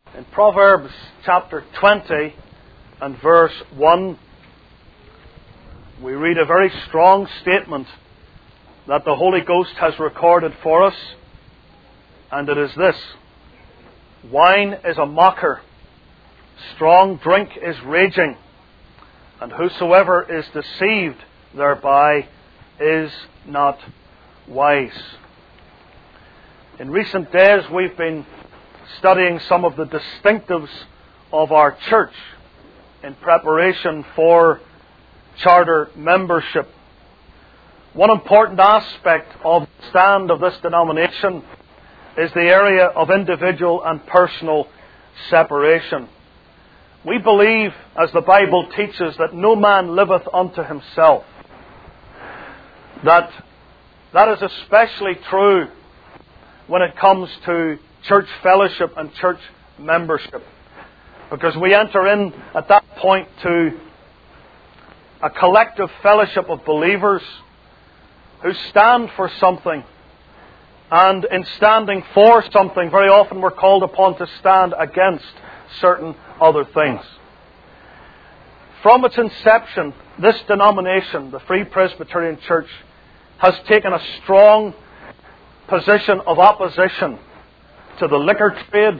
In Proverbs chapter 20 and verse 1, we read a very strong statement that the Holy Ghost has recorded for us, and it is this: wine is a mocker, strong drink is raging, and whosoever is deceived thereby is not wise. In recent days we've been studying some of the distinctives of our church in preparation for charter membership. One important aspect of the stand of this denomination is the area of individual and personal separation. We believe, as the Bible teaches, that no man liveth unto himself. That is especially true when it comes to church fellowship and church membership, because we enter in at that point to a collective fellowship of believers who stand for something, and in standing for something, very often we're called upon to stand against certain other things. From its inception, this denomination, the Free Presbyterian Church, has taken a strong position of opposition to the liquor trade,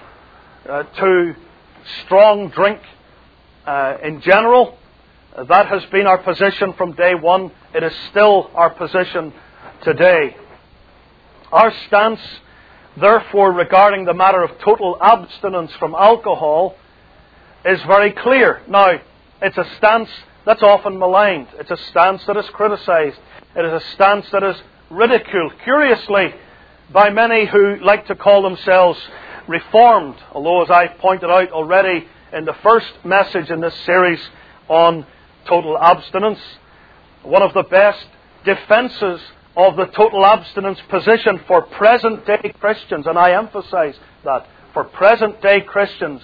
to strong drink in general. That has been our position from day one. It is still our position today. Our stance, therefore, regarding the matter of total abstinence from alcohol is very clear. Now, it's a stance that's often maligned. It's a stance that is criticized. It is a stance that is ridiculed, curiously, by many who like to call themselves Reformed. Although, as I pointed out already in the first message in this series on total abstinence, one of the best defenses of the total abstinence position for present-day Christians, and I emphasize that, for present-day Christians,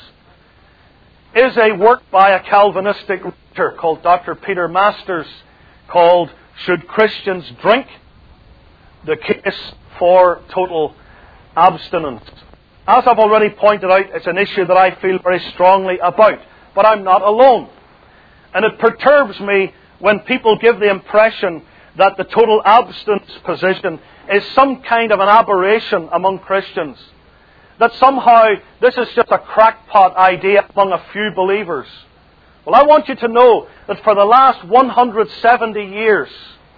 is a work by a Calvinistic writer called Dr. Peter Masters, called "Should Christians Drink? The Case for Total Abstinence." As I've already pointed out, it's an issue that I feel very strongly about, but I'm not alone. And it perturbs me when people give the impression that the total abstinence position is some kind of an aberration among Christians. That somehow this is just a crackpot idea among a few believers. Well, I want you to know that for the last 170 years,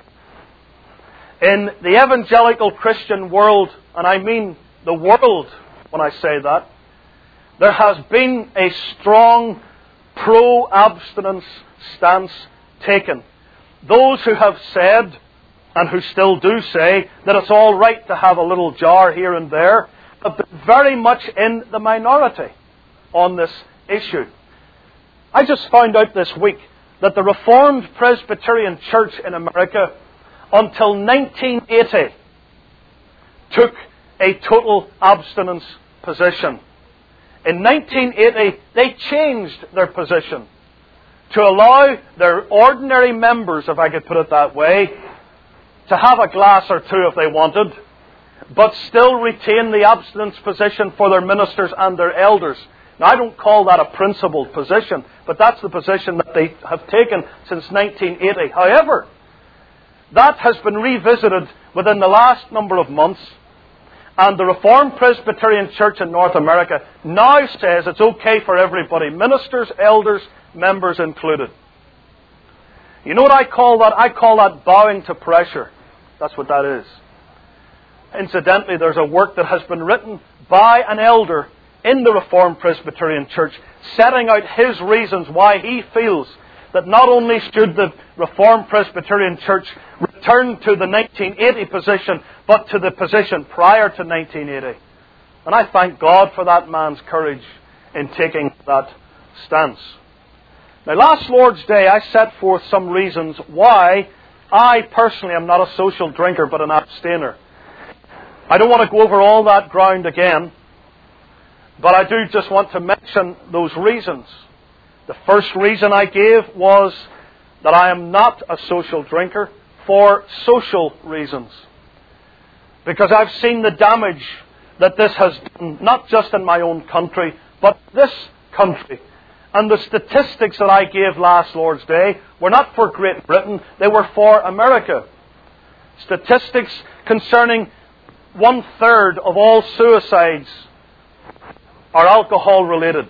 in the evangelical Christian world, and I mean the world when I say that, there has been a strong pro-abstinence stance taken. Those who have said, and who still do say, that it's all right to have a little jar here and there, have been very much in the minority on this issue. I just found out this week that the Reformed Presbyterian Church in America, until 1980, took a total abstinence position. In 1980, they changed their position to allow their ordinary members, if I could put it that way, to have a glass or two if they wanted, but still retain the abstinence position for their ministers and their elders. Now, I don't call that a principled position, but that's the position that they have taken since 1980. However, that has been revisited within the last number of months, and the Reformed Presbyterian Church in North America now says it's okay for everybody, ministers, elders, members included. You know what I call that? I call that bowing to pressure. That's what that is. Incidentally, there's a work that has been written by an elder in the Reformed Presbyterian Church, setting out his reasons why he feels that not only should the Reformed Presbyterian Church return to the 1980 position, but to the position prior to 1980. And I thank God for that man's courage in taking that stance. Now, last Lord's Day, I set forth some reasons why I personally am not a social drinker, but an abstainer. I don't want to go over all that ground again, but I do just want to mention those reasons. The first reason I gave was that I am not a social drinker for social reasons. Because I've seen the damage that this has done, not just in my own country, but this country. And the statistics that I gave last Lord's Day were not for Great Britain, they were for America. Statistics concerning 1/3 of all suicides are alcohol-related.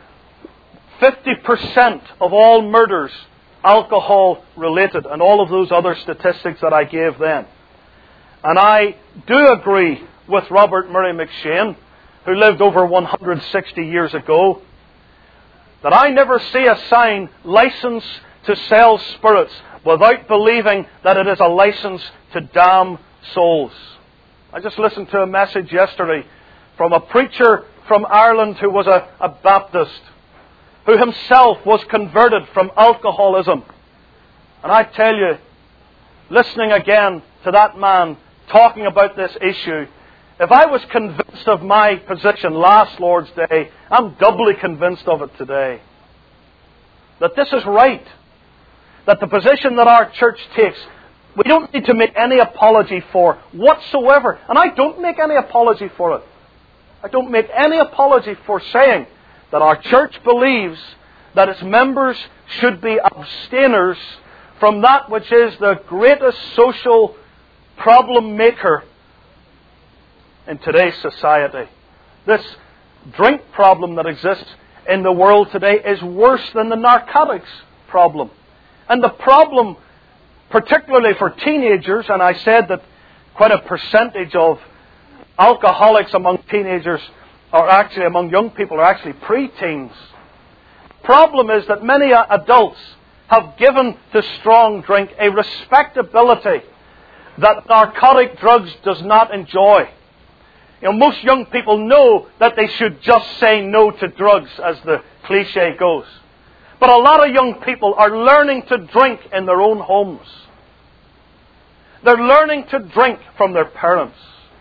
50% of all murders, alcohol-related, and all of those other statistics that I gave then. And I do agree with Robert Murray McShane, who lived over 160 years ago, that I never see a sign, license to sell spirits, without believing that it is a license to damn souls. I just listened to a message yesterday from a preacher from Ireland who was a Baptist, who himself was converted from alcoholism. And I tell you, listening again to that man talking about this issue, if I was convinced of my position last Lord's Day, I'm doubly convinced of it today. That this is right. That the position that our church takes, we don't need to make any apology for whatsoever. And I don't make any apology for it. I don't make any apology for saying that our church believes that its members should be abstainers from that which is the greatest social problem maker in today's society. This drink problem that exists in the world today is worse than the narcotics problem. And the problem, particularly for teenagers, and I said that quite a percentage of alcoholics among teenagers are actually, among young people, are actually pre-teens. The problem is that many adults have given to strong drink a respectability that narcotic drugs does not enjoy. Most young people know that they should just say no to drugs, as the cliche goes. But a lot of young people are learning to drink in their own homes. They're learning to drink from their parents.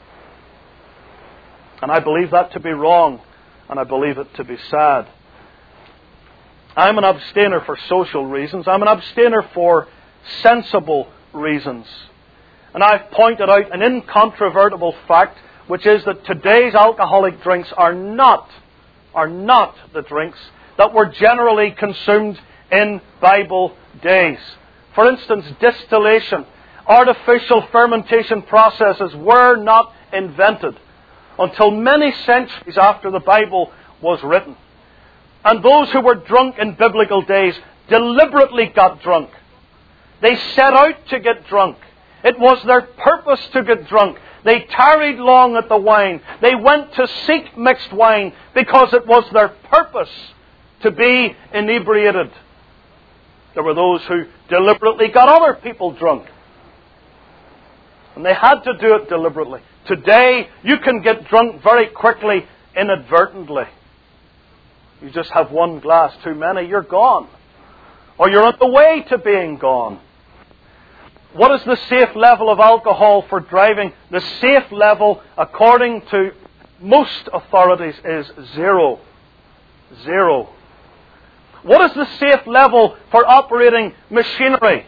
And I believe that to be wrong, and I believe it to be sad. I'm an abstainer for social reasons. I'm an abstainer for sensible reasons. And I've pointed out an incontrovertible fact, which is that today's alcoholic drinks are not the drinks that were generally consumed in Bible days. For instance, distillation, artificial fermentation processes were not invented until many centuries after the Bible was written. And those who were drunk in biblical days deliberately got drunk. They set out to get drunk. It was their purpose to get drunk. They tarried long at the wine. They went to seek mixed wine because it was their purpose to be inebriated. There were those who deliberately got other people drunk. And they had to do it deliberately. Today, you can get drunk very quickly, inadvertently. You just have one glass too many, you're gone. Or you're on the way to being gone. What is the safe level of alcohol for driving? The safe level, according to most authorities, is 0. 0. What is the safe level for operating machinery?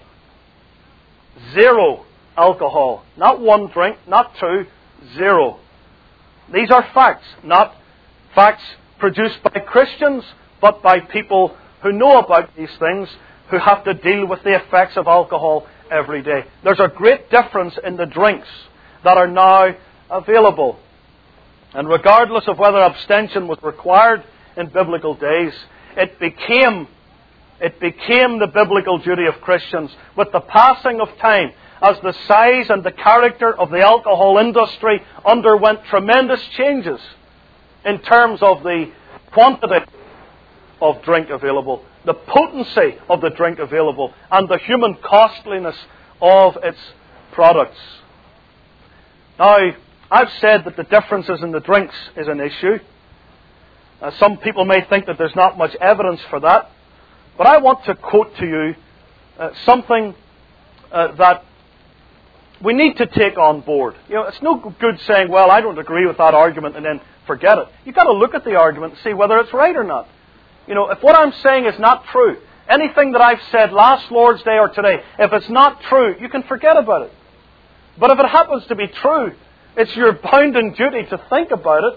0 alcohol. Not 1 drink, not 2, 0. These are facts, not facts produced by Christians, but by people who know about these things, who have to deal with the effects of alcohol every day. There's a great difference in the drinks that are now available. And regardless of whether abstention was required in biblical days, it became the biblical duty of Christians with the passing of time, as the size and the character of the alcohol industry underwent tremendous changes in terms of the quantity of drink available, the potency of the drink available, and the human costliness of its products. Now, I've said that the differences in the drinks is an issue. Some people may think that there's not much evidence for that, but I want to quote to you something that we need to take on board. It's no good saying, well, I don't agree with that argument, and then forget it. You've got to look at the argument and see whether it's right or not. If what I'm saying is not true, anything that I've said last Lord's Day or today, if it's not true, you can forget about it. But if it happens to be true, it's your bounden duty to think about it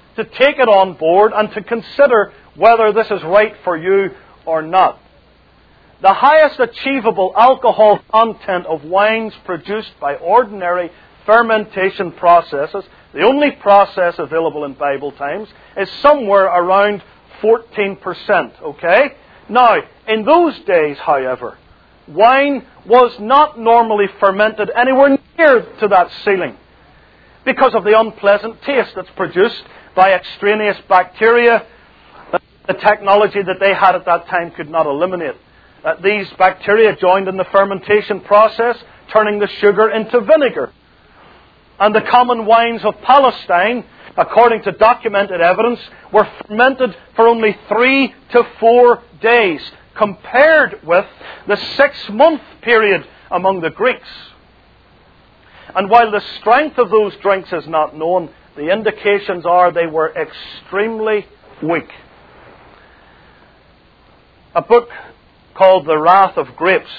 to take it on board and to consider whether this is right for you or not. The highest achievable alcohol content of wines produced by ordinary fermentation processes, the only process available in Bible times, is somewhere around 14%, okay? Now, in those days, however, wine was not normally fermented anywhere near to that ceiling because of the unpleasant taste that's produced by extraneous bacteria that the technology that they had at that time could not eliminate. These bacteria joined in the fermentation process, turning the sugar into vinegar. And the common wines of Palestine, according to documented evidence, were fermented for only 3 to 4 days, compared with the 6-month period among the Greeks. And while the strength of those drinks is not known, the indications are they were extremely weak. A book called The Wrath of Grapes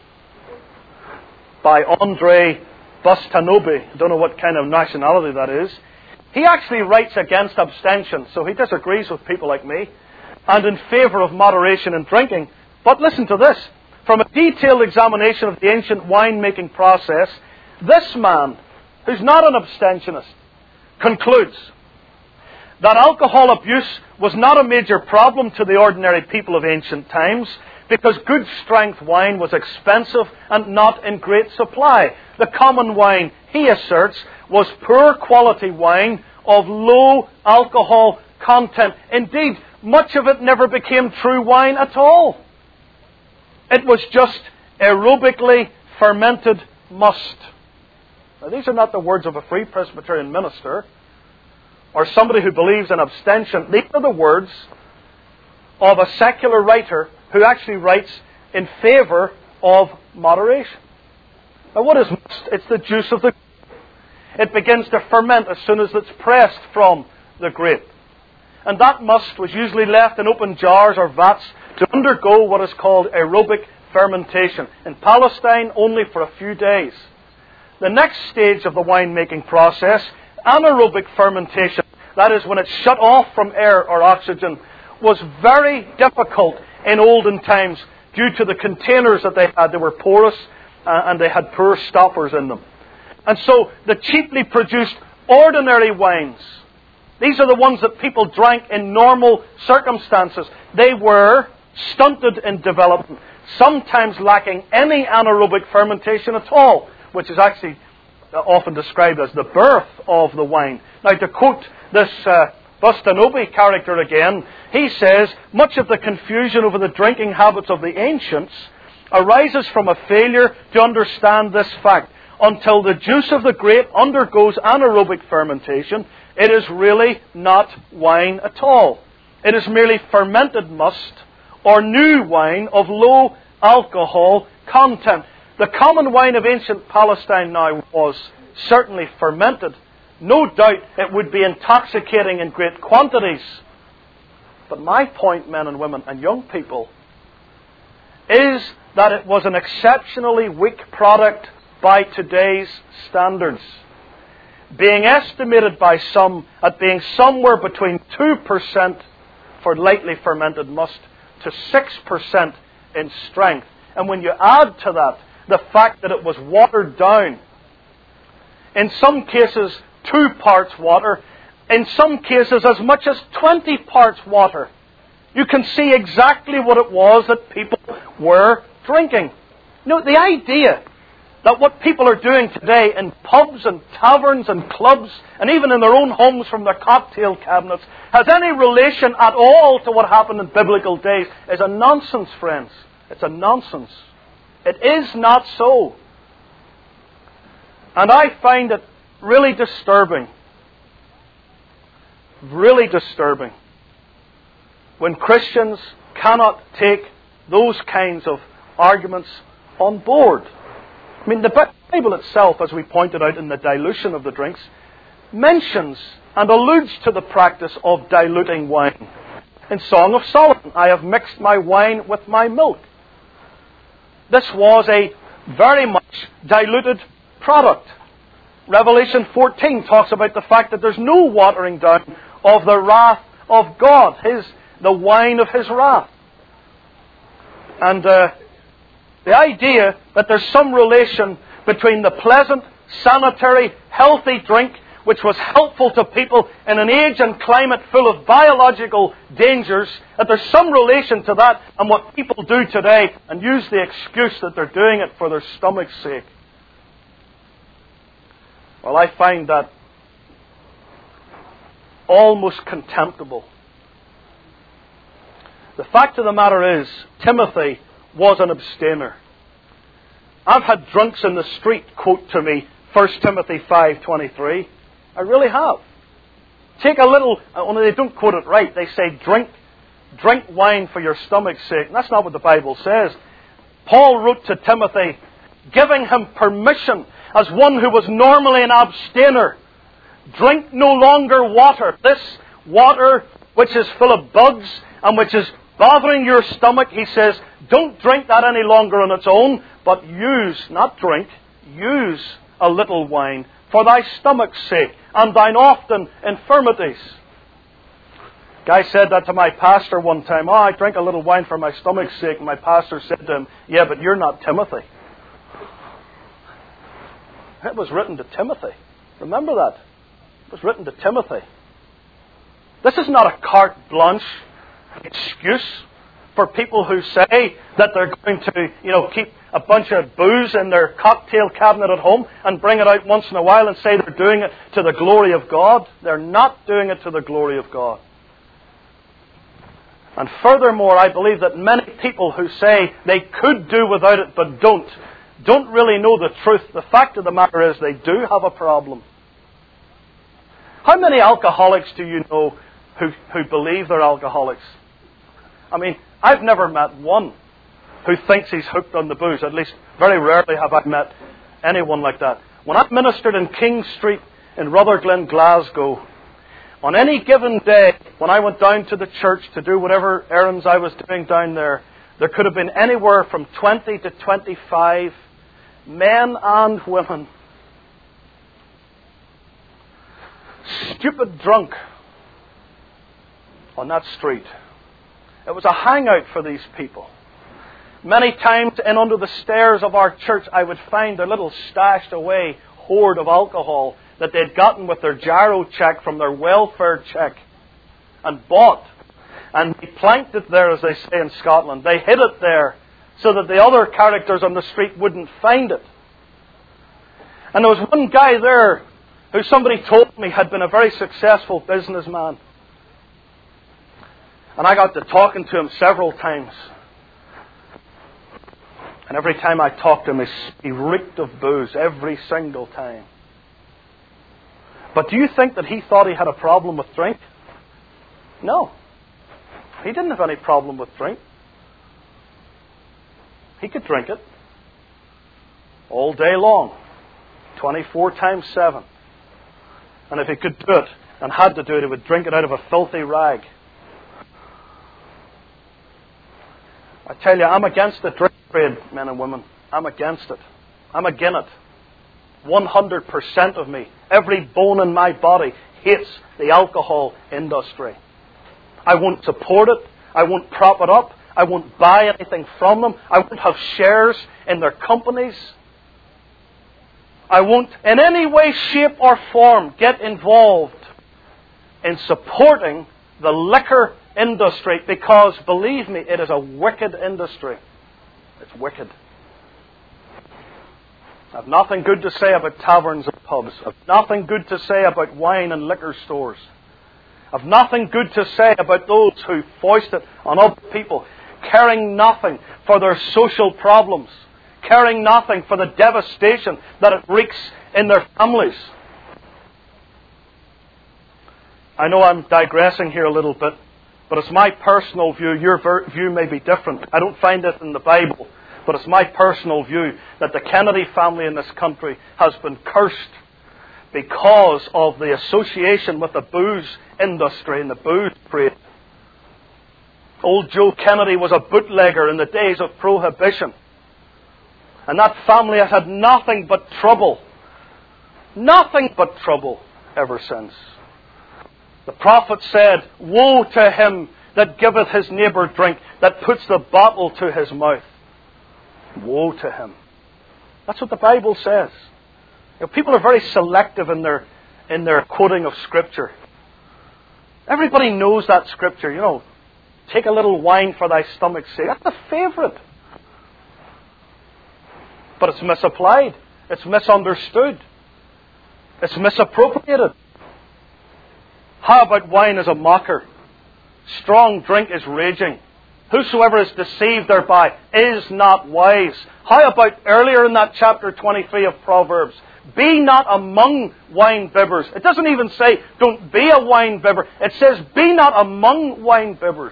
by Andrei Bustanoby, I don't know what kind of nationality that is. He actually writes against abstention, so he disagrees with people like me, and in favour of moderation in drinking. But listen to this. From a detailed examination of the ancient wine-making process, this man, who's not an abstentionist, concludes that alcohol abuse was not a major problem to the ordinary people of ancient times because good strength wine was expensive and not in great supply. The common wine, he asserts, was poor quality wine of low alcohol content. Indeed, much of it never became true wine at all. It was just aerobically fermented must. Now, these are not the words of a Free Presbyterian minister or somebody who believes in abstention. These are the words of a secular writer who actually writes in favour of moderation. Now, what is must? It's the juice of the grape. It begins to ferment as soon as it's pressed from the grape. And that must was usually left in open jars or vats to undergo what is called aerobic fermentation. In Palestine, only for a few days. The next stage of the wine-making process, anaerobic fermentation, that is when it's shut off from air or oxygen, was very difficult in olden times due to the containers that they had. They were porous and they had poor stoppers in them. And so the cheaply produced ordinary wines, these are the ones that people drank in normal circumstances. They were stunted in development, sometimes lacking any anaerobic fermentation at all, which is actually often described as the birth of the wine. Now, to quote this Bustanoby character again, he says, much of the confusion over the drinking habits of the ancients arises from a failure to understand this fact. Until the juice of the grape undergoes anaerobic fermentation, it is really not wine at all. It is merely fermented must or new wine of low alcohol content. The common wine of ancient Palestine now was certainly fermented. No doubt it would be intoxicating in great quantities. But my point, men and women and young people, is that it was an exceptionally weak product by today's standards, being estimated by some at being somewhere between 2% for lightly fermented must to 6% in strength. And when you add to that the fact that it was watered down, in some cases 2 parts water, in some cases as much as 20 parts water, you can see exactly what it was that people were drinking. You know, the idea that what people are doing today in pubs and taverns and clubs, and even in their own homes from their cocktail cabinets, has any relation at all to what happened in biblical days is a nonsense, friends. It's a nonsense. It is not so. And I find it really disturbing when Christians cannot take those kinds of arguments on board. I mean, the Bible itself, as we pointed out in the dilution of the drinks, mentions and alludes to the practice of diluting wine. In Song of Solomon, I have mixed my wine with my milk. This was a very much diluted product. Revelation 14 talks about the fact that there's no watering down of the wrath of God, the wine of His wrath. And the idea that there's some relation between the pleasant, sanitary, healthy drink, which was helpful to people in an age and climate full of biological dangers, that there's some relation to that and what people do today and use the excuse that they're doing it for their stomach's sake. Well, I find that almost contemptible. The fact of the matter is, Timothy was an abstainer. I've had drunks in the street quote to me 1 Timothy 5:23. I really have. Take a little, only they don't quote it right. They say, drink wine for your stomach's sake. And that's not what the Bible says. Paul wrote to Timothy, giving him permission as one who was normally an abstainer. Drink no longer water. This water which is full of bugs and which is bothering your stomach, he says, don't drink that any longer on its own, but use, not drink, use a little wine for thy stomach's sake and thine often infirmities. Guy said that to my pastor one time. I drink a little wine for my stomach's sake. And my pastor said to him, yeah, but you're not Timothy. It was written to Timothy. Remember that. It was written to Timothy. This is not a carte blanche excuse for people who say that they're going to, keep a bunch of booze in their cocktail cabinet at home and bring it out once in a while and say they're doing it to the glory of God. They're not doing it to the glory of God. And furthermore, I believe that many people who say they could do without it but don't really know the truth. The fact of the matter is they do have a problem. How many alcoholics do you know who believe they're alcoholics? I mean, I've never met one who thinks he's hooked on the booze. At least very rarely have I met anyone like that. When I ministered in King Street in Rutherglen, Glasgow, on any given day, when I went down to the church to do whatever errands I was doing down there, there could have been anywhere from 20 to 25 men and women, stupid drunk, on that street. It was a hangout for these people. Many times in under the stairs of our church, I would find a little stashed away hoard of alcohol that they'd gotten with their gyro check from their welfare check and bought. And they planked it there, as they say in Scotland. They hid it there so that the other characters on the street wouldn't find it. And there was one guy there who somebody told me had been a very successful businessman. And I got to talking to him several times. And every time I talked to him, he reeked of booze, every single time. But do you think that he thought he had a problem with drink? No. He didn't have any problem with drink. He could drink it all day long, 24 times 7. And if he could do it and had to do it, he would drink it out of a filthy rag. I tell you, I'm against the drink trade, men and women. I'm against it. I'm against it. 100% of me, every bone in my body, hates the alcohol industry. I won't support it. I won't prop it up. I won't buy anything from them. I won't have shares in their companies. I won't in any way, shape or form get involved in supporting the liquor industry, because, believe me, it is a wicked industry. It's wicked. I've nothing good to say about taverns and pubs. I've nothing good to say about wine and liquor stores. I've nothing good to say about those who foist it on other people, caring nothing for their social problems, caring nothing for the devastation that it wreaks in their families. I know I'm digressing here a little bit, but it's my personal view. Your view may be different. I don't find it in the Bible, but it's my personal view that the Kennedy family in this country has been cursed because of the association with the booze industry and the booze trade. Old Joe Kennedy was a bootlegger in the days of Prohibition. And that family has had nothing but trouble. Nothing but trouble ever since. The prophet said, "Woe to him that giveth his neighbour drink, that puts the bottle to his mouth." Woe to him. That's what the Bible says. People are very selective in their quoting of Scripture. Everybody knows that Scripture. Take a little wine for thy stomach's sake. That's a favourite. But it's misapplied. It's misunderstood. It's misappropriated. How about wine as a mocker? Strong drink is raging. Whosoever is deceived thereby is not wise. How about earlier in that chapter 23 of Proverbs? Be not among wine bibbers. It doesn't even say, don't be a wine bibber. It says, be not among wine bibbers.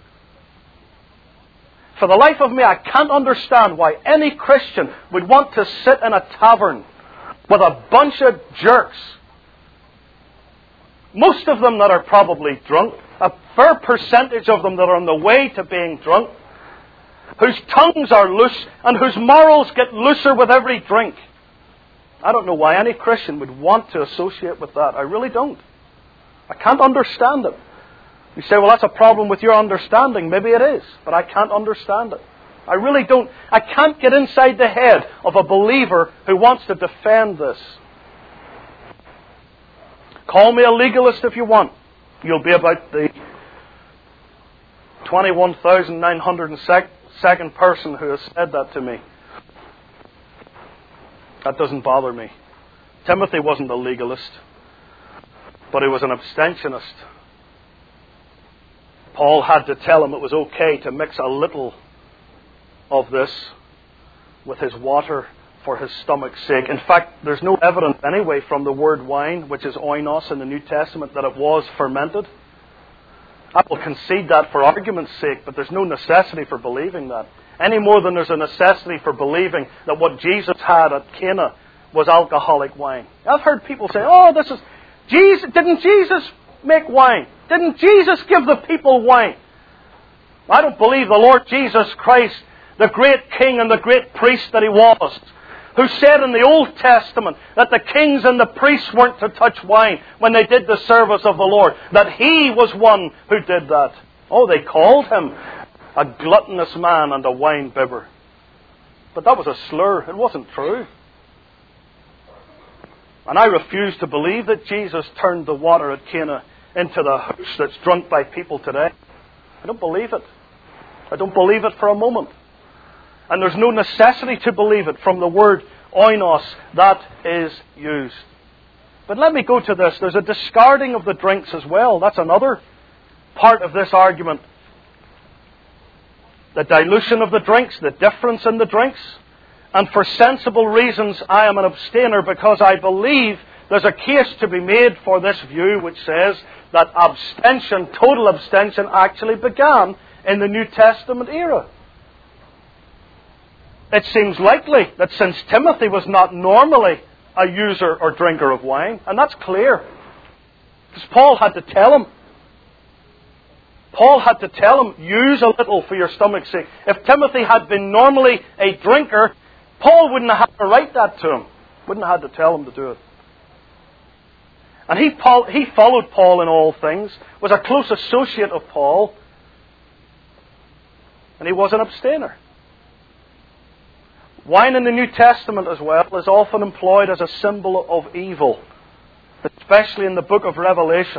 For the life of me, I can't understand why any Christian would want to sit in a tavern with a bunch of jerks. Most of them that are probably drunk. A fair percentage of them that are on the way to being drunk. Whose tongues are loose and whose morals get looser with every drink. I don't know why any Christian would want to associate with that. I really don't. I can't understand it. You say, well, that's a problem with your understanding. Maybe it is, but I can't understand it. I really don't. I can't get inside the head of a believer who wants to defend this. Call me a legalist if you want. You'll be about the 21,902nd person who has said that to me. That doesn't bother me. Timothy wasn't a legalist, but he was an abstentionist. Paul had to tell him it was okay to mix a little of this with his water for his stomach's sake. In fact, there's no evidence anyway from the word wine, which is oinos in the New Testament, that it was fermented. I will concede that for argument's sake, but there's no necessity for believing that. Any more than there's a necessity for believing that what Jesus had at Cana was alcoholic wine. I've heard people say, oh, this is... Didn't Jesus make wine? Didn't Jesus give the people wine? I don't believe the Lord Jesus Christ, the great King and the great priest that He was, who said in the Old Testament that the kings and the priests weren't to touch wine when they did the service of the Lord, that He was one who did that. Oh, they called Him a gluttonous man and a wine bibber. But that was a slur. It wasn't true. And I refuse to believe that Jesus turned the water at Cana into the hooch that's drunk by people today. I don't believe it. I don't believe it for a moment. And there's no necessity to believe it from the word oinos that is used. But let me go to this. There's a discarding of the drinks as well. That's another part of this argument. The dilution of the drinks, the difference in the drinks. And for sensible reasons, I am an abstainer because I believe there's a case to be made for this view which says that abstention, total abstention, actually began in the New Testament era. It seems likely that since Timothy was not normally a user or drinker of wine, and that's clear, because Paul had to tell him. Paul had to tell him, use a little for your stomach's sake. If Timothy had been normally a drinker, Paul wouldn't have had to write that to him. Wouldn't have had to tell him to do it. And he followed Paul in all things, was a close associate of Paul, and he was an abstainer. Wine in the New Testament as well is often employed as a symbol of evil, especially in the book of Revelation.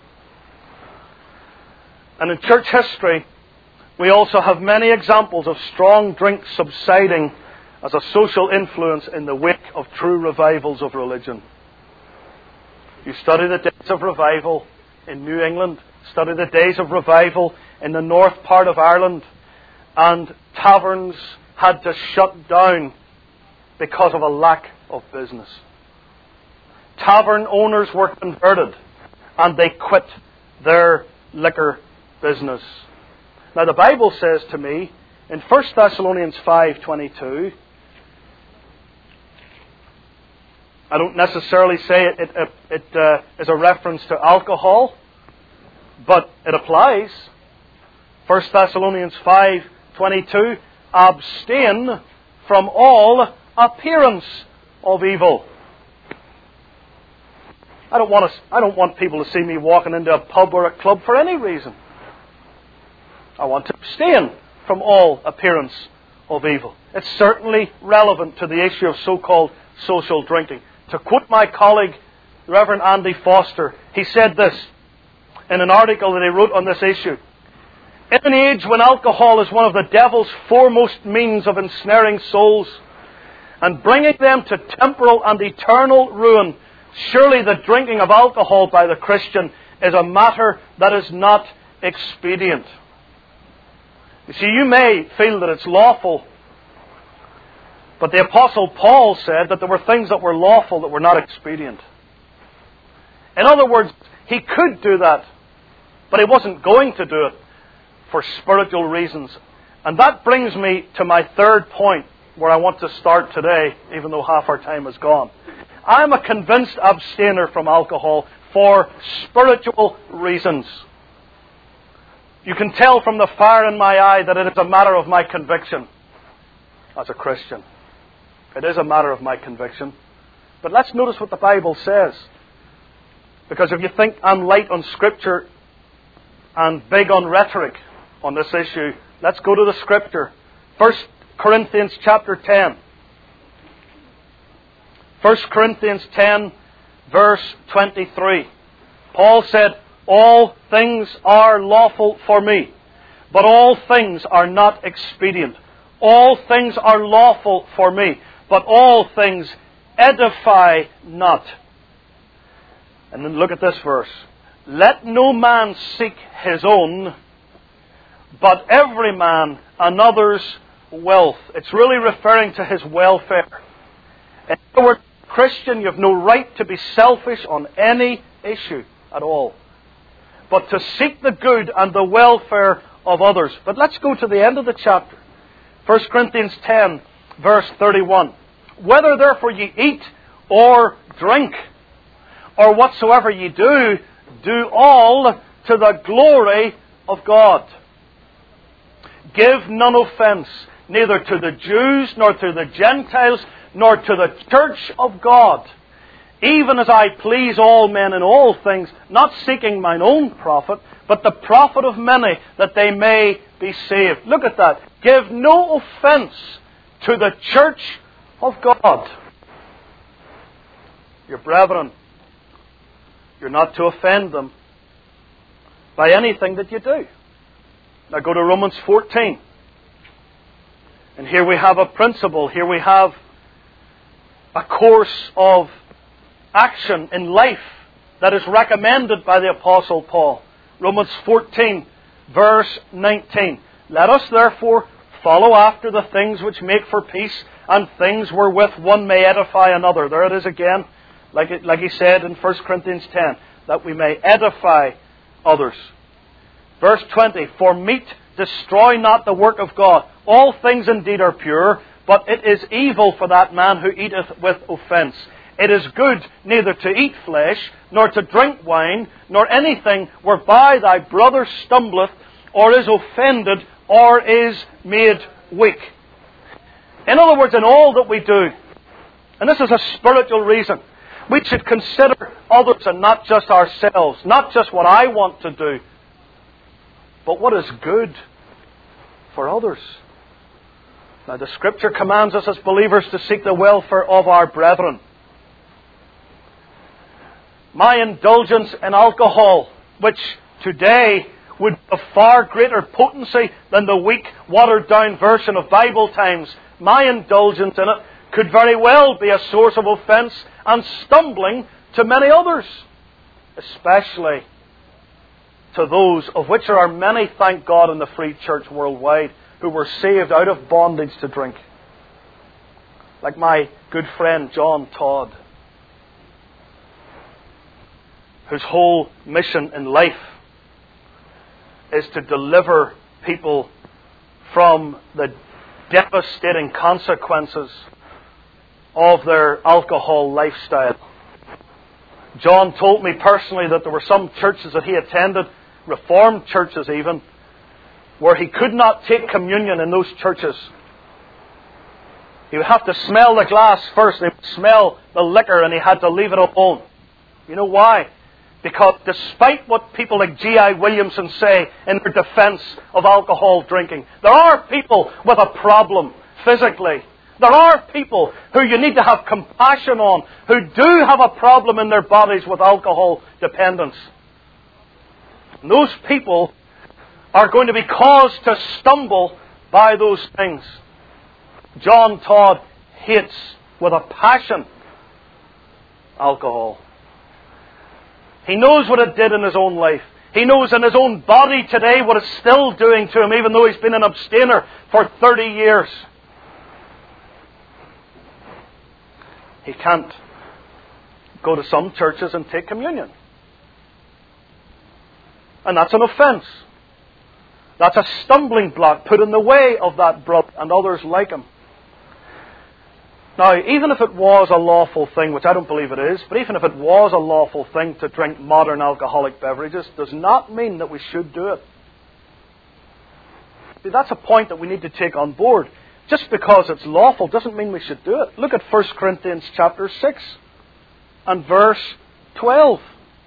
And in church history, we also have many examples of strong drink subsiding as a social influence in the wake of true revivals of religion. You study the days of revival in New England, study the days of revival in the north part of Ireland, and taverns had to shut down because of a lack of business. Tavern owners were converted and they quit their liquor business. Now the Bible says to me in 1 Thessalonians 5:22, I don't necessarily say it is a reference to alcohol, but it applies. 1 Thessalonians 5:22, abstain from all appearance of evil. I don't want people to see me walking into a pub or a club for any reason. I want to abstain from all appearance of evil. It's certainly relevant to the issue of so-called social drinking. To quote my colleague, Reverend Andy Foster, he said this in an article that he wrote on this issue. In an age when alcohol is one of the devil's foremost means of ensnaring souls and bringing them to temporal and eternal ruin, surely the drinking of alcohol by the Christian is a matter that is not expedient. You see, you may feel that it's lawful, but the Apostle Paul said that there were things that were lawful that were not expedient. In other words, he could do that, but he wasn't going to do it for spiritual reasons. And that brings me to my third point, where I want to start today, even though half our time is gone. I'm a convinced abstainer from alcohol for spiritual reasons. You can tell from the fire in my eye that it is a matter of my conviction as a Christian. It is a matter of my conviction. But let's notice what the Bible says. Because if you think I'm light on Scripture and big on rhetoric on this issue, let's go to the Scripture. 1 Corinthians chapter 10. 1 Corinthians 10, verse 23. Paul said, all things are lawful for me, but all things are not expedient. All things are lawful for me, but all things edify not. And then look at this verse. Let no man seek his own, but every man another's wealth. It's really referring to his welfare. In other words, Christian, you have no right to be selfish on any issue at all, but to seek the good and the welfare of others. But let's go to the end of the chapter. 1 Corinthians 10, verse 31. Whether therefore ye eat or drink, or whatsoever ye do, do all to the glory of God. Give none offence, neither to the Jews, nor to the Gentiles, nor to the church of God, even as I please all men in all things, not seeking mine own profit, but the profit of many, that they may be saved. Look at that. Give no offence to the church of God. Your brethren, you're not to offend them by anything that you do. Now go to Romans 14. And here we have a principle. Here we have a course of action in life that is recommended by the Apostle Paul. Romans 14, verse 19. Let us therefore follow after the things which make for peace, and things wherewith one may edify another. There it is again, like he said in 1 Corinthians 10, that we may edify others. Verse 20, for meat destroy not the work of God. All things indeed are pure, but it is evil for that man who eateth with offence. It is good neither to eat flesh, nor to drink wine, nor anything whereby thy brother stumbleth, or is offended, or is made weak. In other words, in all that we do, and this is a spiritual reason, we should consider others and not just ourselves, not just what I want to do, but what is good for others. Now, the Scripture commands us as believers to seek the welfare of our brethren. My indulgence in alcohol, which today would have far greater potency than the weak, watered-down version of Bible times, my indulgence in it could very well be a source of offence and stumbling to many others, especially to those, of which there are many, thank God, in the Free Church worldwide, who were saved out of bondage to drink. Like my good friend John Todd, whose whole mission in life is to deliver people from the devastating consequences of their alcohol lifestyle. John told me personally that there were some churches that he attended, Reformed churches even, where he could not take communion in those churches. He would have to smell the glass first, he would smell the liquor, and he had to leave it alone. You know why? Because despite what people like G.I. Williamson say in their defense of alcohol drinking, there are people with a problem physically. There are people who you need to have compassion on, who do have a problem in their bodies with alcohol dependence. And those people are going to be caused to stumble by those things. John Todd hates with a passion alcohol. He knows what it did in his own life. He knows in his own body today what it's still doing to him, even though he's been an abstainer for 30 years. He can't go to some churches and take communion. And that's an offense. That's a stumbling block put in the way of that brother and others like him. Now, even if it was a lawful thing, which I don't believe it is, but even if it was a lawful thing to drink modern alcoholic beverages, does not mean that we should do it. See, that's a point that we need to take on board. Just because it's lawful doesn't mean we should do it. Look at 1 Corinthians chapter 6 and verse 12.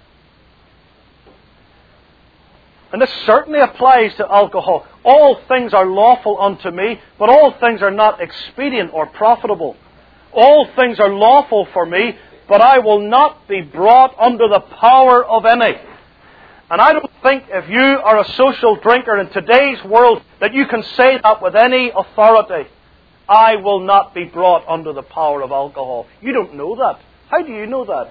And this certainly applies to alcohol. All things are lawful unto me, but all things are not expedient or profitable. All things are lawful for me, but I will not be brought under the power of any. And I don't think if you are a social drinker in today's world that you can say that with any authority. I will not be brought under the power of alcohol. You don't know that. How do you know that?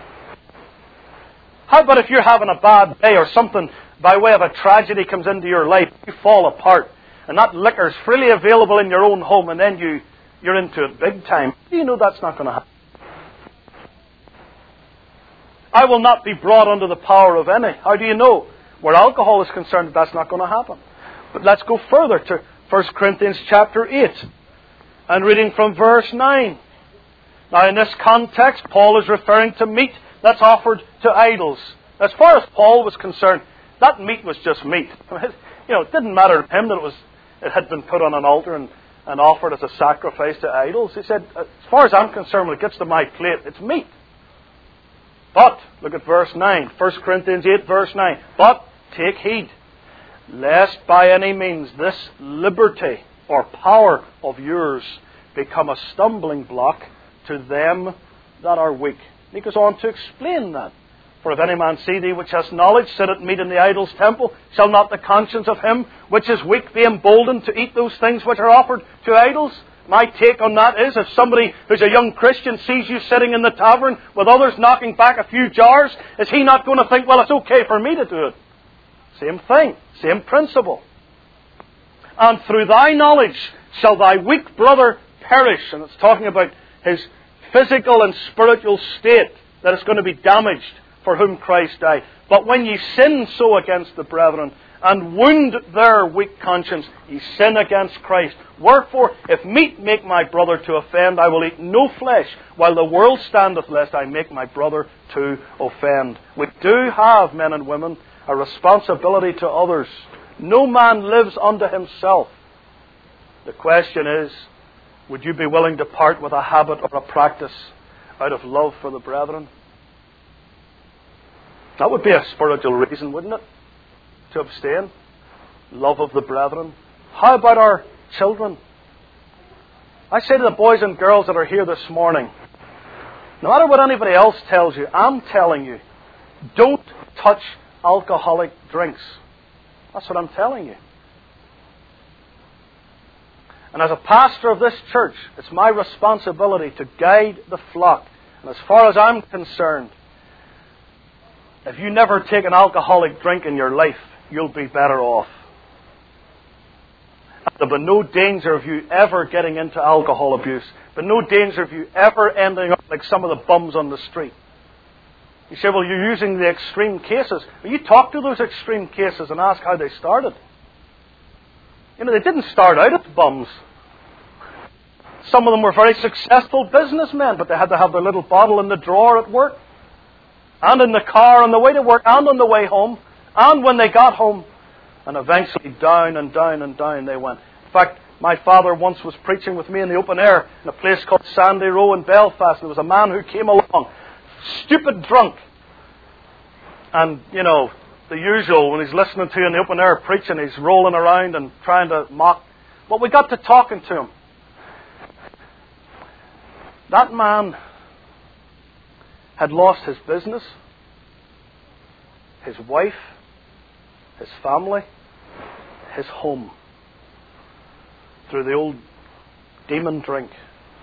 How about if you're having a bad day or something by way of a tragedy comes into your life, you fall apart, and that liquor's freely available in your own home, and then you're into it big time. Do you know that's not going to happen? I will not be brought under the power of any. How do you know? Where alcohol is concerned, that's not going to happen. But let's go further to 1 Corinthians chapter 8 and reading from verse 9. Now in this context, Paul is referring to meat that's offered to idols. As far as Paul was concerned, that meat was just meat. It didn't matter to him that it had been put on an altar and offered as a sacrifice to idols. He said, as far as I'm concerned, when it gets to my plate, it's meat. But, look at verse 9. 1 Corinthians 8, verse 9. But, take heed, lest by any means this liberty or power of yours become a stumbling block to them that are weak. He goes on to explain that. For if any man see thee which has knowledge sit at meat in the idol's temple, shall not the conscience of him which is weak be emboldened to eat those things which are offered to idols? My take on that is, if somebody who's a young Christian sees you sitting in the tavern with others knocking back a few jars, is he not going to think, well, it's okay for me to do it? Same thing, same principle. And through thy knowledge shall thy weak brother perish. And it's talking about his physical and spiritual state, that is going to be damaged, for whom Christ died. But when ye sin so against the brethren, and wound their weak conscience, ye sin against Christ. Wherefore, if meat make my brother to offend, I will eat no flesh, while the world standeth, lest I make my brother to offend. We do have, men and women, a responsibility to others. No man lives unto himself. The question is, would you be willing to part with a habit or a practice out of love for the brethren? That would be a spiritual reason, wouldn't it? To abstain. Love of the brethren. How about our children? I say to the boys and girls that are here this morning, no matter what anybody else tells you, I'm telling you, don't touch alcoholic drinks. That's what I'm telling you. And as a pastor of this church, it's my responsibility to guide the flock. And as far as I'm concerned, if you never take an alcoholic drink in your life, you'll be better off. There'll be no danger of you ever getting into alcohol abuse, but no danger of you ever ending up like some of the bums on the street. You say, well, you're using the extreme cases. Well, you talk to those extreme cases and ask how they started. They didn't start out as bums. Some of them were very successful businessmen, but they had to have their little bottle in the drawer at work, and in the car on the way to work, and on the way home, and when they got home. And eventually down and down and down they went. In fact, my father once was preaching with me in the open air in a place called Sandy Row in Belfast. There was a man who came along, stupid drunk, And, the usual, when he's listening to you in the open air preaching, he's rolling around and trying to mock. But we got to talking to him. That man had lost his business, his wife, his family, his home, through the old demon drink.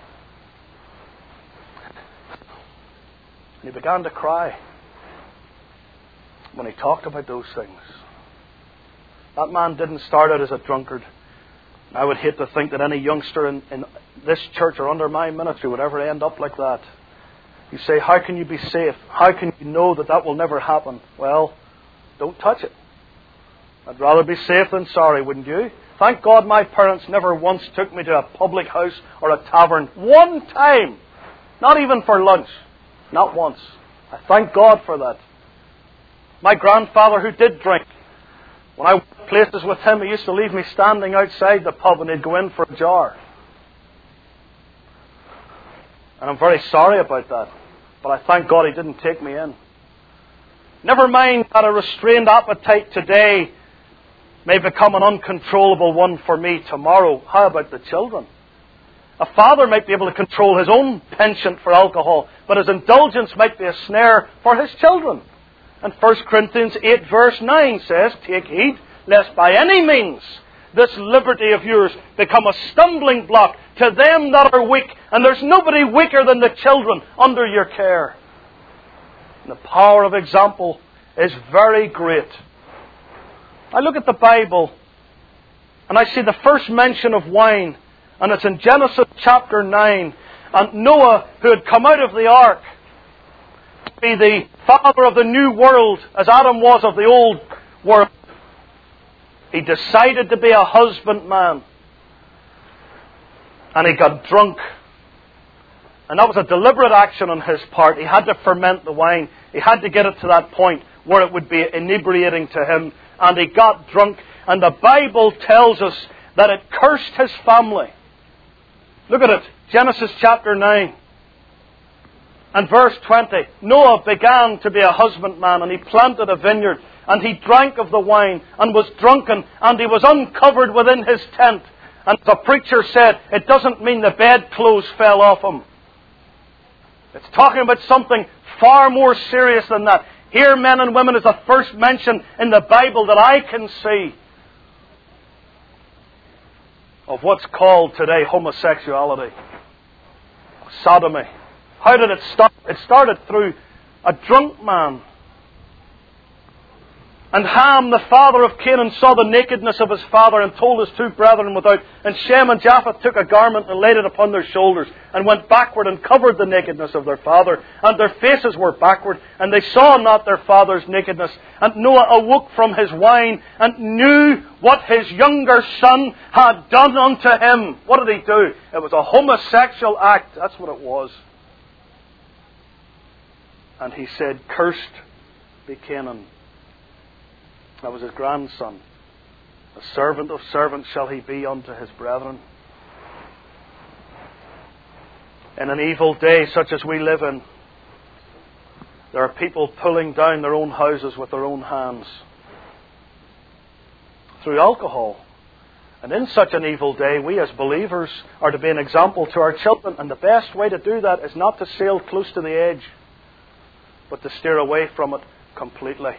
And he began to cry when he talked about those things. That man didn't start out as a drunkard. I would hate to think that any youngster in this church or under my ministry would ever end up like that. You say, how can you be safe? How can you know that will never happen? Well, don't touch it. I'd rather be safe than sorry, wouldn't you? Thank God my parents never once took me to a public house or a tavern. One time! Not even for lunch. Not once. I thank God for that. My grandfather, who did drink, when I went places with him, he used to leave me standing outside the pub and he'd go in for a jar. And I'm very sorry about that. But I thank God he didn't take me in. Never mind that a restrained appetite today may become an uncontrollable one for me tomorrow. How about the children? A father might be able to control his own penchant for alcohol, but his indulgence might be a snare for his children. And 1 Corinthians 8 verse 9 says, take heed, lest by any means this liberty of yours become a stumbling block to them that are weak. And there's nobody weaker than the children under your care. And the power of example is very great. I look at the Bible and I see the first mention of wine, and it's in Genesis chapter 9. And Noah, who had come out of the ark to be the father of the new world, as Adam was of the old world, he decided to be a husbandman. And he got drunk. And that was a deliberate action on his part. He had to ferment the wine. He had to get it to that point where it would be inebriating to him. And he got drunk. And the Bible tells us that it cursed his family. Look at it. Genesis chapter 9. And verse 20. Noah began to be a husbandman, and he planted a vineyard, and he drank of the wine, and was drunken, and he was uncovered within his tent. And the preacher said, it doesn't mean the bedclothes fell off him. It's talking about something far more serious than that. Here, men and women, is the first mention in the Bible that I can see of what's called today homosexuality, sodomy. How did it start? It started through a drunk man. And Ham, the father of Canaan, saw the nakedness of his father and told his two brethren without. And Shem and Japheth took a garment and laid it upon their shoulders and went backward and covered the nakedness of their father. And their faces were backward, and they saw not their father's nakedness. And Noah awoke from his wine and knew what his younger son had done unto him. What did he do? It was a homosexual act. That's what it was. And he said, cursed be Canaan. That was his grandson. A servant of servants shall he be unto his brethren. In an evil day such as we live in, there are people pulling down their own houses with their own hands through alcohol. And in such an evil day, we as believers are to be an example to our children. And the best way to do that is not to sail close to the edge, but to steer away from it completely.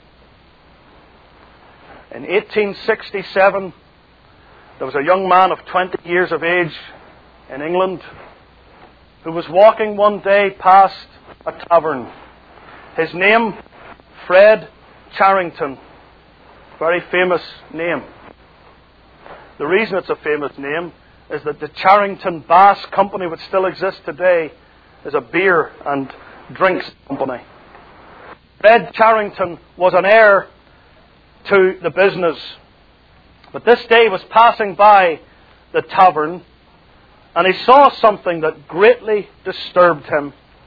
In 1867, there was a young man of 20 years of age in England who was walking one day past a tavern. His name, Fred Charrington. Very famous name. The reason it's a famous name is that the Charrington Bass Company, which still exists today, is a beer and drinks company. Fred Charrington was an heir to the business. But this day was passing by the tavern, and he saw something that greatly disturbed him.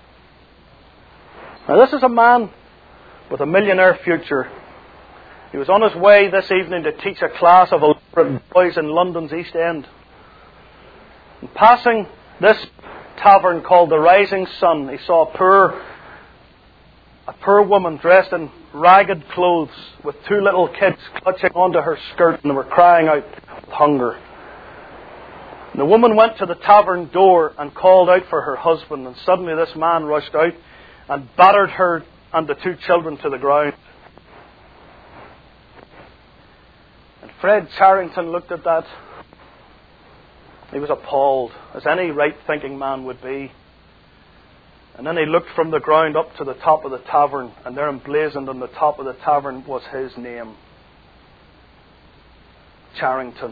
Now this is a man with a millionaire future. He was on his way this evening to teach a class of illiterate boys in London's East End. And passing this tavern called the Rising Sun, he saw a poor A poor woman dressed in ragged clothes with two little kids clutching onto her skirt, and they were crying out with hunger. And the woman went to the tavern door and called out for her husband, and suddenly this man rushed out and battered her and the two children to the ground. And Fred Charrington looked at that. He was appalled, as any right-thinking man would be. And then he looked from the ground up to the top of the tavern, and there emblazoned on the top of the tavern was his name. Charrington.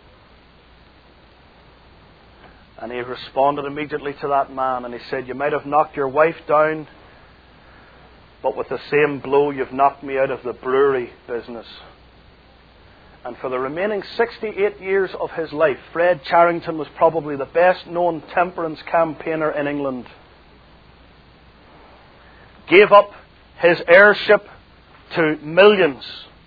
And he responded immediately to that man, and he said, "You might have knocked your wife down, but with the same blow you've knocked me out of the brewery business." And for the remaining 68 years of his life, Fred Charrington was probably the best known temperance campaigner in England. Gave up his heirship to millions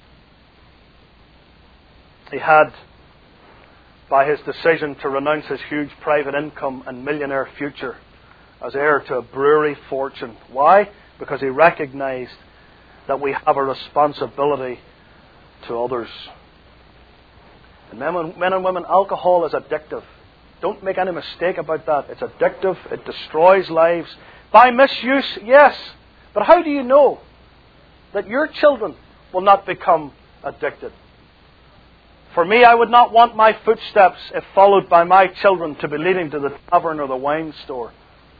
he had by his decision to renounce his huge private income and millionaire future as heir to a brewery fortune. Why? Because he recognized that we have a responsibility to others. And men and women, alcohol is addictive. Don't make any mistake about that. It's addictive. It destroys lives. By misuse, yes. But how do you know that your children will not become addicted? For me, I would not want my footsteps, if followed by my children, to be leading to the tavern or the wine store.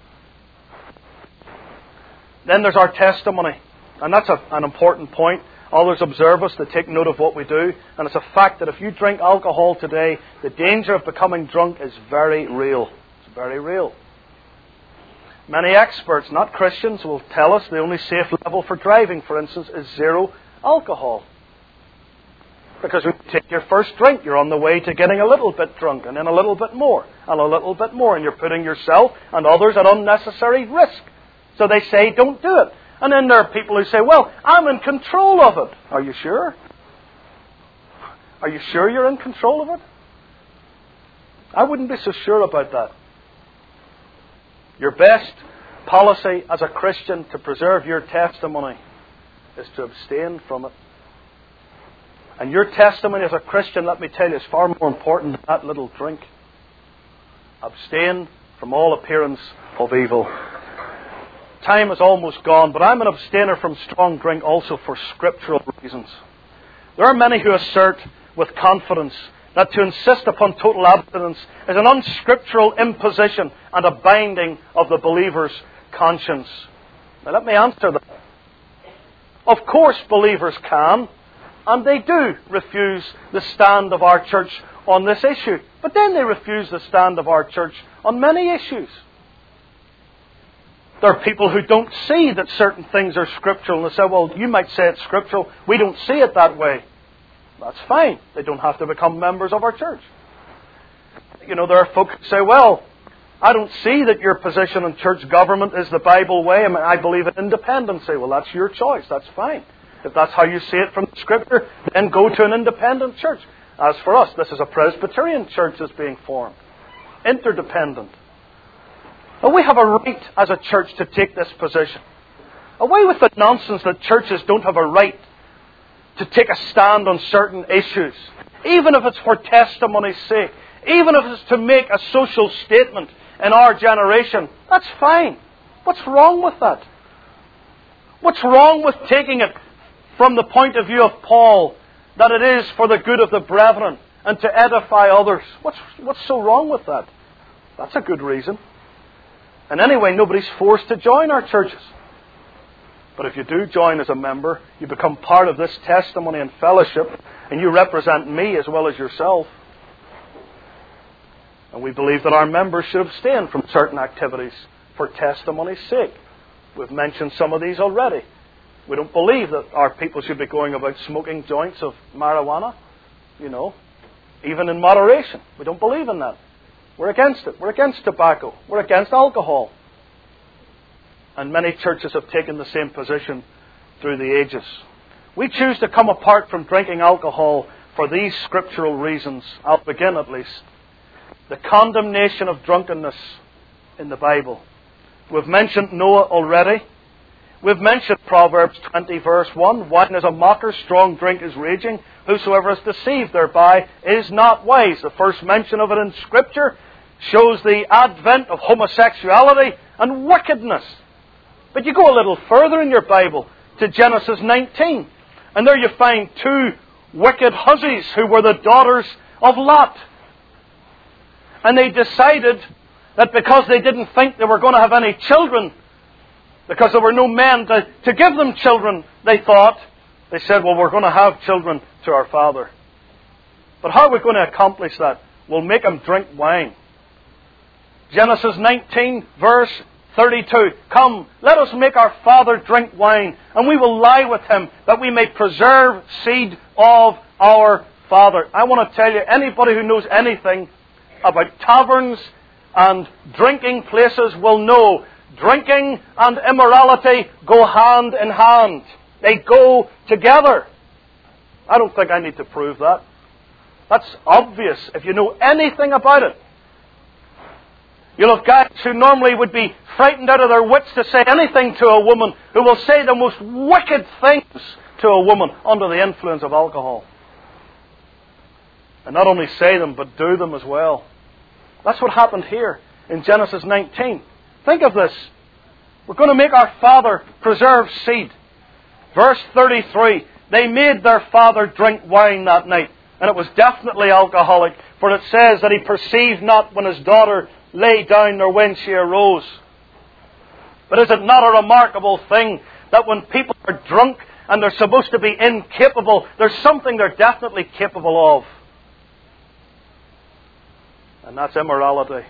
Then there's our testimony. And that's an important point. Others observe us, they take note of what we do. And it's a fact that if you drink alcohol today, the danger of becoming drunk is very real. It's very real. Many experts, not Christians, will tell us the only safe level for driving, for instance, is 0 alcohol. Because when you take your first drink, you're on the way to getting a little bit drunk, and then a little bit more, and a little bit more, and you're putting yourself and others at unnecessary risk. So they say, don't do it. And then there are people who say, well, I'm in control of it. Are you sure? Are you sure you're in control of it? I wouldn't be so sure about that. Your best policy as a Christian to preserve your testimony is to abstain from it. And your testimony as a Christian, let me tell you, is far more important than that little drink. Abstain from all appearance of evil. Time is almost gone, but I'm an abstainer from strong drink also for scriptural reasons. There are many who assert with confidence that to insist upon total abstinence is an unscriptural imposition and a binding of the believer's conscience. Now let me answer that. Of course believers can, and they do refuse the stand of our church on this issue. But then they refuse the stand of our church on many issues. There are people who don't see that certain things are scriptural, and they say, well, you might say it's scriptural. We don't see it that way. That's fine. They don't have to become members of our church. You know, there are folks who say, well, I don't see that your position on church government is the Bible way. I believe in independency. Well, that's your choice. That's fine. If that's how you see it from the Scripture, then go to an independent church. As for us, this is a Presbyterian church that's being formed. Interdependent. But we have a right as a church to take this position. Away with the nonsense that churches don't have a right to take a stand on certain issues. Even if it's for testimony's sake. Even if it's to make a social statement in our generation. That's fine. What's wrong with that? What's wrong with taking it from the point of view of Paul, that it is for the good of the brethren and to edify others? What's so wrong with that? That's a good reason. And anyway, nobody's forced to join our churches. But if you do join as a member, you become part of this testimony and fellowship, and you represent me as well as yourself. And we believe that our members should abstain from certain activities for testimony's sake. We've mentioned some of these already. We don't believe that our people should be going about smoking joints of marijuana, even in moderation. We don't believe in that. We're against it. We're against tobacco. We're against alcohol. And many churches have taken the same position through the ages. We choose to come apart from drinking alcohol for these scriptural reasons. I'll begin at least. The condemnation of drunkenness in the Bible. We've mentioned Noah already. We've mentioned Proverbs 20 verse 1. Wine is a mocker, strong drink is raging. Whosoever is deceived thereby is not wise. The first mention of it in Scripture shows the advent of homosexuality and wickedness. But you go a little further in your Bible to Genesis 19. And there you find two wicked hussies who were the daughters of Lot. And they decided that because they didn't think they were going to have any children, because there were no men to give them children, they said, well, we're going to have children to our father. But how are we going to accomplish that? We'll make him drink wine. Genesis 19, verse 32. Come, let us make our father drink wine, and we will lie with him, that we may preserve seed of our father. I want to tell you, anybody who knows anything about taverns and drinking places will know drinking and immorality go hand in hand. They go together. I don't think I need to prove that. That's obvious if you know anything about it. You'll have guys who normally would be frightened out of their wits to say anything to a woman, who will say the most wicked things to a woman under the influence of alcohol. And not only say them, but do them as well. That's what happened here in Genesis 19. Think of this. We're going to make our father preserve seed. Verse 33. They made their father drink wine that night. And it was definitely alcoholic. For it says that he perceived not when his daughter lay down nor when she arose. But is it not a remarkable thing that when people are drunk and they're supposed to be incapable, there's something they're definitely capable of. And that's immorality.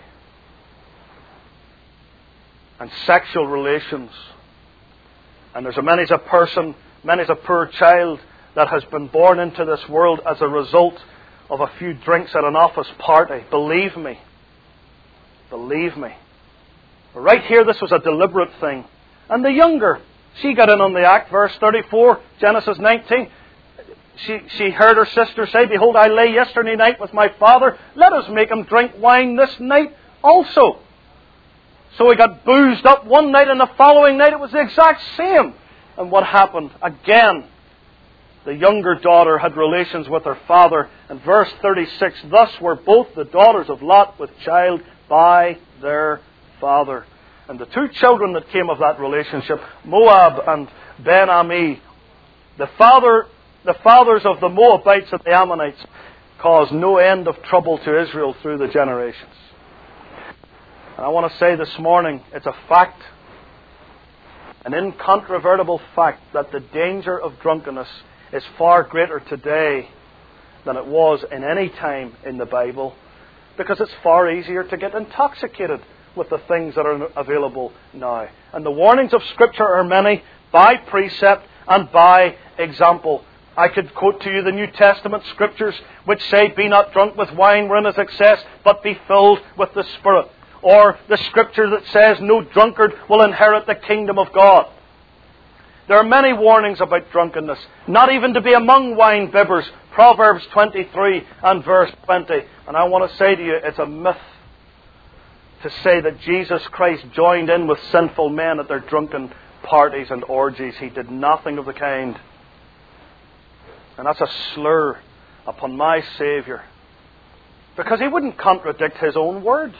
And sexual relations. And there's many's a person, many's a poor child that has been born into this world as a result of a few drinks at an office party. Believe me. Believe me. Right here, this was a deliberate thing. And the younger, she got in on the act. Verse 34, Genesis 19. She heard her sister say, Behold, I lay yesterday night with my father. Let us make him drink wine this night also. So he got boozed up one night, and the following night it was the exact same. And what happened? Again, the younger daughter had relations with her father. And verse 36, Thus were both the daughters of Lot with child by their father. And the two children that came of that relationship, Moab and Ben-Ami, the fathers of the Moabites and the Ammonites, caused no end of trouble to Israel through the generations. And I want to say this morning, it's a fact, an incontrovertible fact, that the danger of drunkenness is far greater today than it was in any time in the Bible, because it's far easier to get intoxicated with the things that are available now. And the warnings of Scripture are many, by precept and by example. I could quote to you the New Testament Scriptures which say, Be not drunk with wine wherein is excess, but be filled with the Spirit. Or the Scripture that says, No drunkard will inherit the kingdom of God. There are many warnings about drunkenness, not even to be among wine bibbers. Proverbs 23 and verse 20. And I want to say to you, it's a myth to say that Jesus Christ joined in with sinful men at their drunken parties and orgies. He did nothing of the kind. And that's a slur upon my Saviour, because He wouldn't contradict His own word.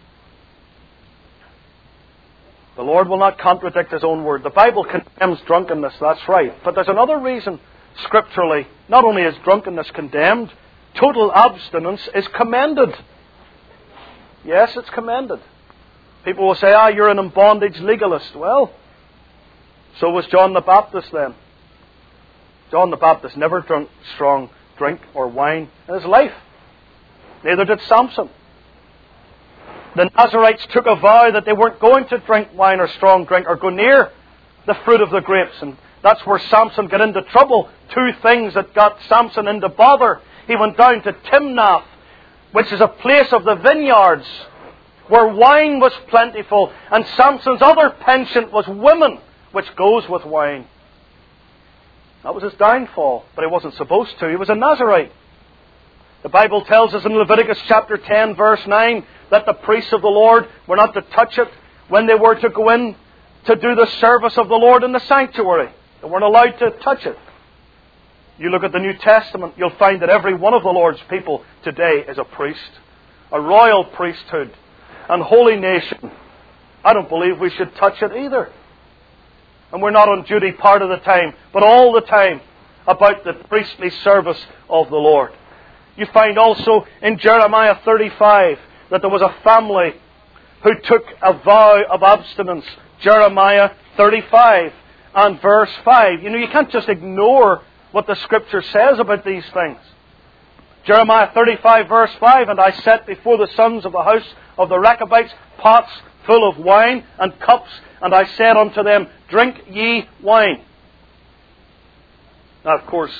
The Lord will not contradict His own word. The Bible condemns drunkenness, that's right. But there's another reason scripturally. Not only is drunkenness condemned, total abstinence is commended. Yes, it's commended. People will say, you're an in bondage legalist. Well, so was John the Baptist then. John the Baptist never drank strong drink or wine in his life. Neither did Samson. The Nazarites took a vow that they weren't going to drink wine or strong drink or go near the fruit of the grapes. And that's where Samson got into trouble. Two things that got Samson into bother. He went down to Timnath, which is a place of the vineyards, where wine was plentiful. And Samson's other penchant was women, which goes with wine. That was his downfall, but he wasn't supposed to. He was a Nazarite. The Bible tells us in Leviticus chapter 10, verse 9, that the priests of the Lord were not to touch it when they were to go in to do the service of the Lord in the sanctuary. They weren't allowed to touch it. You look at the New Testament, you'll find that every one of the Lord's people today is a priest, a royal priesthood, and holy nation. I don't believe we should touch it either. And we're not on duty part of the time, but all the time, about the priestly service of the Lord. You find also in Jeremiah 35 that there was a family who took a vow of abstinence. Jeremiah 35 and verse 5. You know, you can't just ignore what the Scripture says about these things. Jeremiah 35 verse 5, and I set before the sons of the house of the Rechabites pots full of wine and cups, and I said unto them, drink ye wine. Now, of course,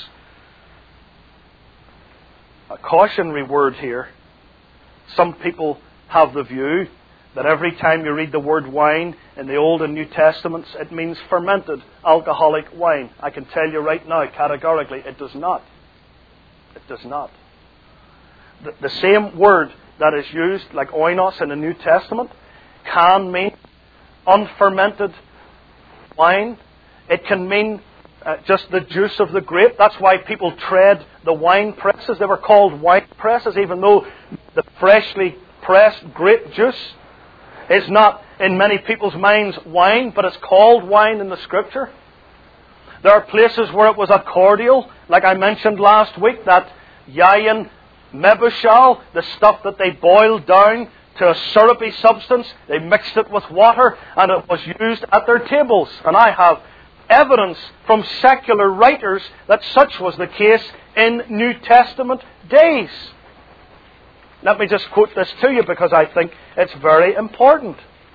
a cautionary word here. Some people have the view that every time you read the word wine in the Old and New Testaments, it means fermented alcoholic wine. I can tell you right now, categorically, it does not. It does not. The same word that is used, like oinos in the New Testament, can mean unfermented wine. It can mean just the juice of the grape. That's why people tread the wine presses. They were called wine presses, even though the freshly pressed grape juice is not, in many people's minds, wine, but it's called wine in the Scripture. There are places where it was a cordial, like I mentioned last week, that yayin mebushal, the stuff that they boiled down to a syrupy substance. They mixed it with water, and it was used at their tables. And I have evidence from secular writers that such was the case in New Testament days. Let me just quote this to you because I think it's very important.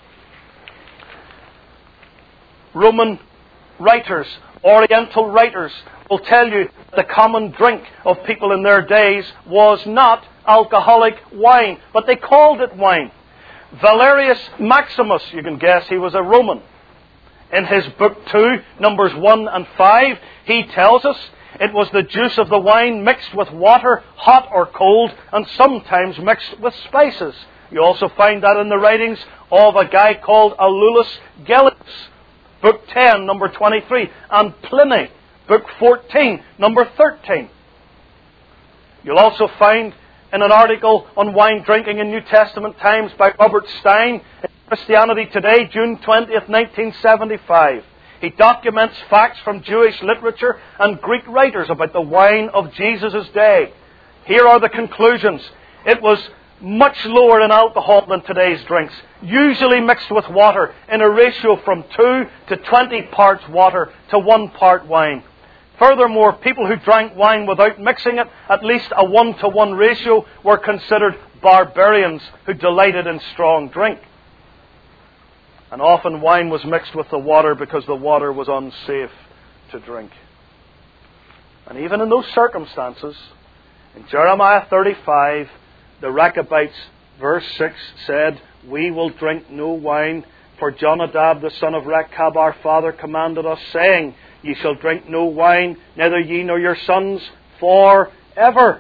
Roman writers, Oriental writers, will tell you the common drink of people in their days was not alcoholic wine, but they called it wine. Valerius Maximus, you can guess he was a Roman. In his book 2, Numbers 1 and 5, he tells us it was the juice of the wine mixed with water, hot or cold, and sometimes mixed with spices. You also find that in the writings of a guy called Aulus Gellius, Book 10, number 23, and Pliny, Book 14, number 13. You'll also find in an article on wine drinking in New Testament times by Robert Stein in Christianity Today, June 20th, 1975. He documents facts from Jewish literature and Greek writers about the wine of Jesus' day. Here are the conclusions. It was much lower in alcohol than today's drinks, usually mixed with water in a ratio from 2 to 20 parts water to 1 part wine. Furthermore, people who drank wine without mixing it, at least a 1-to-1 ratio, were considered barbarians who delighted in strong drink. And often wine was mixed with the water because the water was unsafe to drink. And even in those circumstances, in Jeremiah 35, the Rechabites, verse 6, said, we will drink no wine, for Jonadab the son of Rechab our father commanded us, saying, ye shall drink no wine, neither ye nor your sons, forever.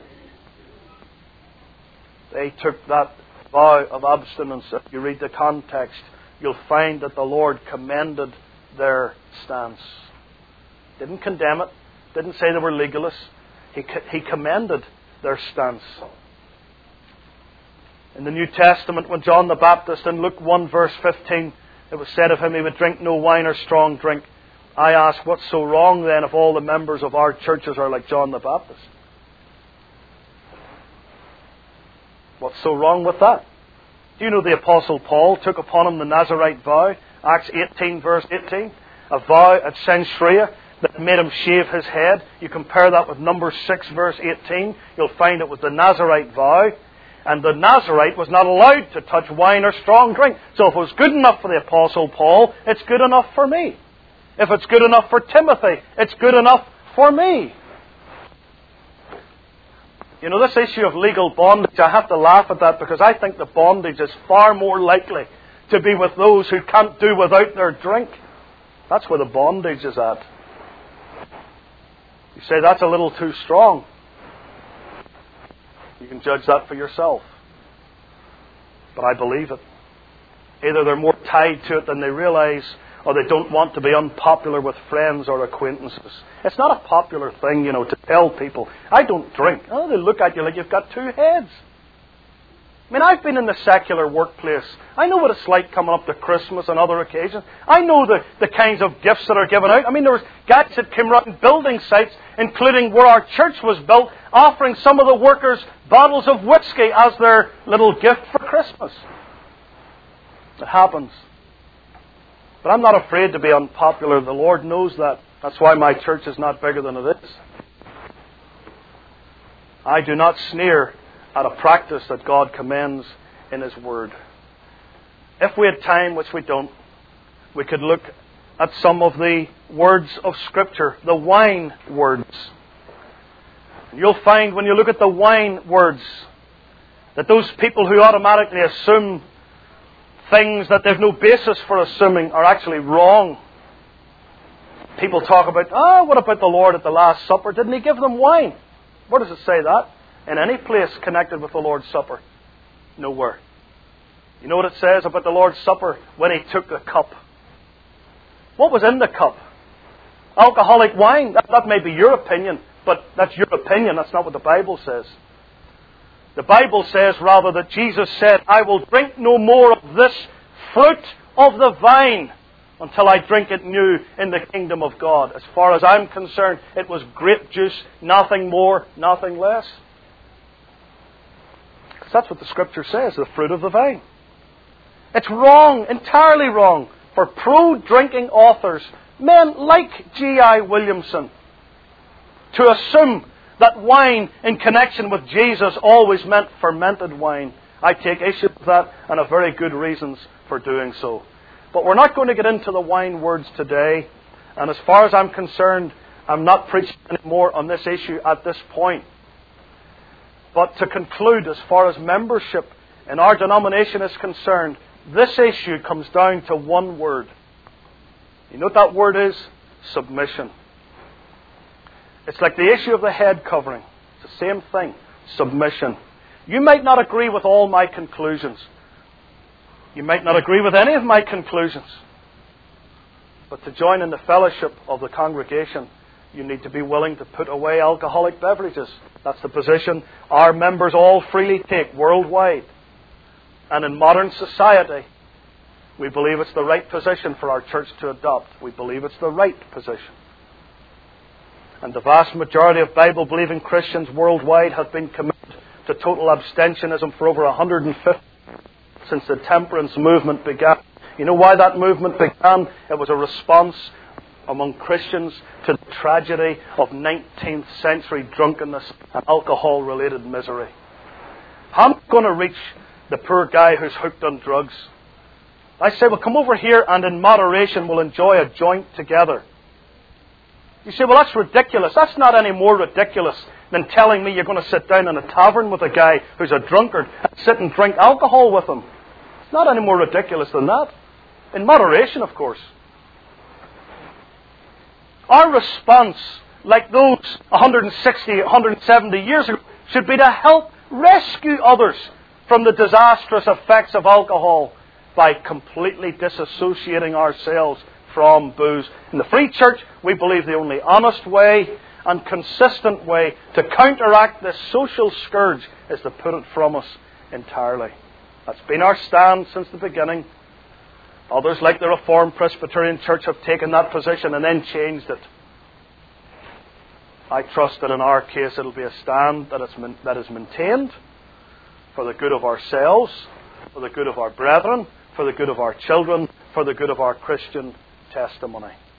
They took that vow of abstinence. If you read the context, you'll find that the Lord commended their stance. Didn't condemn it. Didn't say they were legalists. He commended their stance. In the New Testament, when John the Baptist, in Luke 1 verse 15, it was said of him he would drink no wine or strong drink. I ask, what's so wrong then if all the members of our churches are like John the Baptist? What's so wrong with that? Do you know the Apostle Paul took upon him the Nazarite vow? Acts 18 verse 18. A vow at Cenchrea that made him shave his head. You compare that with Numbers 6 verse 18. You'll find it was the Nazarite vow. And the Nazarite was not allowed to touch wine or strong drink. So if it was good enough for the Apostle Paul, it's good enough for me. If it's good enough for Timothy, it's good enough for me. You know, this issue of legal bondage, I have to laugh at that because I think the bondage is far more likely to be with those who can't do without their drink. That's where the bondage is at. You say, that's a little too strong. You can judge that for yourself. But I believe it. Either they're more tied to it than they realize, or they don't want to be unpopular with friends or acquaintances. It's not a popular thing, to tell people, I don't drink. Oh, they look at you like you've got two heads. I mean, I've been in the secular workplace. I know what it's like coming up to Christmas and other occasions. I know the kinds of gifts that are given out. I mean, there was guys that came around building sites, including where our church was built, offering some of the workers bottles of whiskey as their little gift for Christmas. It happens. But I'm not afraid to be unpopular. The Lord knows that. That's why my church is not bigger than it is. I do not sneer at a practice that God commends in His Word. If we had time, which we don't, we could look at some of the words of Scripture, the wine words. And you'll find when you look at the wine words that those people who automatically assume things that they've no basis for assuming are actually wrong. People talk about, what about the Lord at the Last Supper? Didn't He give them wine? Where does it say that? In any place connected with the Lord's Supper? Nowhere. You know what it says about the Lord's Supper when He took the cup? What was in the cup? Alcoholic wine. That may be your opinion, but that's your opinion. That's not what the Bible says. The Bible says rather that Jesus said, I will drink no more of this fruit of the vine until I drink it new in the kingdom of God. As far as I'm concerned, it was grape juice, nothing more, nothing less. That's what the Scripture says, the fruit of the vine. It's wrong, entirely wrong, for pro-drinking authors, men like G.I. Williamson, to assume that wine in connection with Jesus always meant fermented wine. I take issue with that, and have very good reasons for doing so. But we're not going to get into the wine words today, and as far as I'm concerned, I'm not preaching anymore on this issue at this point. But to conclude, as far as membership in our denomination is concerned, this issue comes down to one word. You know what that word is? Submission. It's like the issue of the head covering. It's the same thing. Submission. You might not agree with all my conclusions. You might not agree with any of my conclusions. But to join in the fellowship of the congregation, you need to be willing to put away alcoholic beverages. That's the position our members all freely take worldwide. And in modern society, we believe it's the right position for our church to adopt. We believe it's the right position. And the vast majority of Bible-believing Christians worldwide have been committed to total abstentionism for over 150 since the temperance movement began. You know why that movement began? It was a response among Christians to the tragedy of 19th century drunkenness and alcohol-related misery. I'm going to reach the poor guy who's hooked on drugs. I say, well, come over here and in moderation we'll enjoy a joint together. You say, well, that's ridiculous. That's not any more ridiculous than telling me you're going to sit down in a tavern with a guy who's a drunkard and sit and drink alcohol with him. It's not any more ridiculous than that. In moderation, of course. Our response, like those 160, 170 years ago, should be to help rescue others from the disastrous effects of alcohol by completely disassociating ourselves from booze. In the Free Church, we believe the only honest way and consistent way to counteract this social scourge is to put it from us entirely. That's been our stand since the beginning. Others, like the Reformed Presbyterian Church, have taken that position and then changed it. I trust that in our case it'll be a stand that is maintained for the good of ourselves, for the good of our brethren, for the good of our children, for the good of our Christian testimony.